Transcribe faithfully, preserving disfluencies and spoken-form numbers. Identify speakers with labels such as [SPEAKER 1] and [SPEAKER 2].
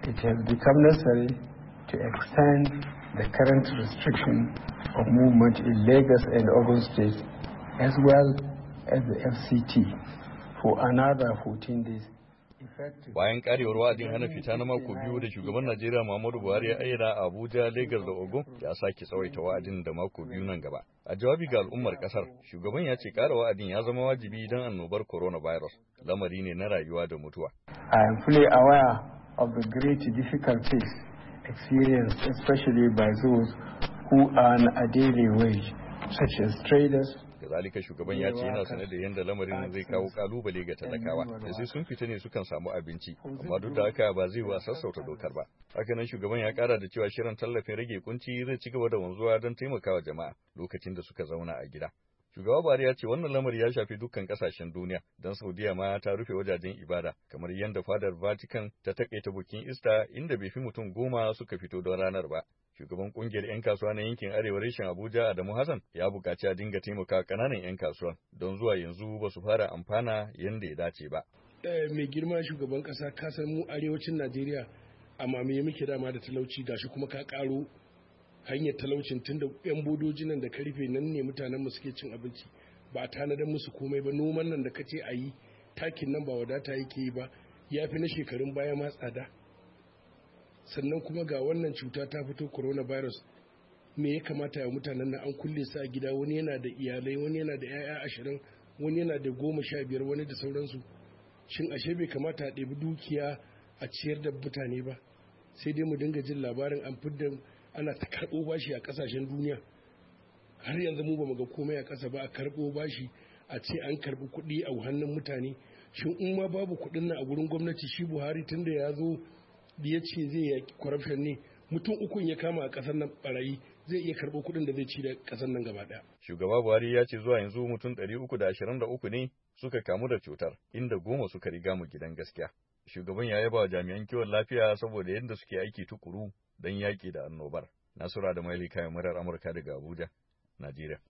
[SPEAKER 1] it has become necessary to extend the current restriction of movement in Lagos and Ogun State as well as the F C T for another fourteen days.
[SPEAKER 2] Bayan karewar wa'adin hana fita na mako biyu da shugaban Najeriya Muhammadu Buhari ya ayyana a Abuja, Lagos da Ogun, ya sake tsawaita wa'adin da mako biyu nan gaba. A jawabi ga al'ummar kasar, shugaban ya ce kara wa'adin ya zama wajibi don annobar coronavirus. Lamari ne na rayuwa da mutuwa.
[SPEAKER 1] I am fully aware of the great difficulties experienced especially by those who earn a daily wage, such as traders.
[SPEAKER 2] Kazalika shugaban ya ce yana sane da yadda lamarin zai kawo kalubale ga talakawa da sai sun fita ne sukan samu abinci, amma duk da haka ba zai wa sassauta dokar ba. Hakanan shugaban ya kara da cewa shirin tallafin rage kunci zai ci gaba da wanzuwa don taimakawa jama'a lokacin da suka zauna a gida. Shugaba Buhari ya ce wannan lamari ya shafi dukkan kasashen duniya, don Saudiya ma ta rufe wajajen ibada, kamar yadda fadar Vatican ta takaita bukin Ista inda bai fi mutum goma suka fito don ranar ba. Shugaban kungiyar 'yan kasuwa na yankin Arewa reshen Abuja Adamu Hassan ya buƙaci a dinga taimaka ƙananan 'yan kasuwan don zuwa yanzu ba su fara amfana yadda ya dace ba.
[SPEAKER 3] Mai girma shugaban ƙasa ka san mu arewacin Najeriya amma me muke dama da talauci gashi kuma ka ƙaro hanyar talaucin tunda 'yan bodoji nan da ka rufe nan ne mutanen mu suke cin abinci ba a tanadar musu komai ba. Noman nan da kace a yi takin nan ba wadata yake yi ba, ya fi na shekarun baya ma tsada. Sannan kuma ga wannan cuta ta fito coronavirus, me ya kamata ya mutanen nan an kulle su a gida, wani yana da iyalai, wani yana da 'ya'ya ashirin, wani yana da goma sha biyar, wani da sauransu. Shin ashe bai kamata a ɗebi dukiya a ciyar da mutane ba? Sai dai mu dinga jin labarin an fidda ana ta karɓo bashi a ƙasashen duniya. Har yanzu mu ba mu ga komai a ƙasa ba, a karɓo bashi a ce an karɓi kuɗi a hannun mutane. Shin in ma babu kuɗin nan a gurin gwamnati, shi Buhari tunda ya zo da ya ce zai yaki corruption ne, mutum ukun ya kama a ƙasar nan barayi, zai iya karɓo kuɗin da zai ci da ƙasar nan gaba ɗaya.
[SPEAKER 2] Shugaba Buhari ya ce zuwa yanzu mutum ɗari uku da ashirin da uku ne suka kamu da cutar, inda goma suka riga mu gidan gaskiya. Shugaban ya yaba wa jami'an kiwon lafiya saboda yadda suke aiki tukuru don yaƙi da annobar. Nasura da Maili kayan murar Amurka daga Abuja, Najeriya.